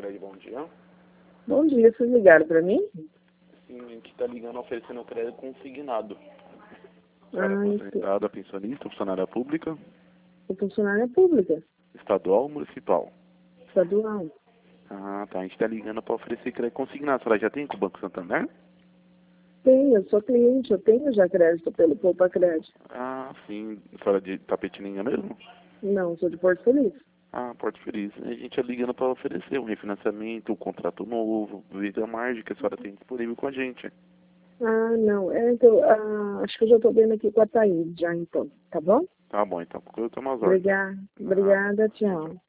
Crédito, bom dia. Bom dia, vocês ligaram para mim? Sim, a gente está ligando oferecendo crédito consignado. Aposentada, pensionista, funcionária pública, É funcionária pública, estadual ou municipal? estadual. Ah, tá. A gente está ligando para oferecer crédito consignado. A senhora já tem com o Banco Santander? Tenho, eu sou cliente, eu tenho já crédito pelo Poupa Crédito. Ah, sim. A senhora é de Tapetininga mesmo? Não, sou de Porto Feliz. Ah, Porto Feliz. A gente está ligando para oferecer um refinanciamento, um contrato novo, ver a margem que a senhora tem disponível com a gente. Ah, não, então, acho que eu já estou vendo aqui com a Thaís já então, tá bom? Tá bom, então. Procura ter umas ordens. Obrigada, tchau.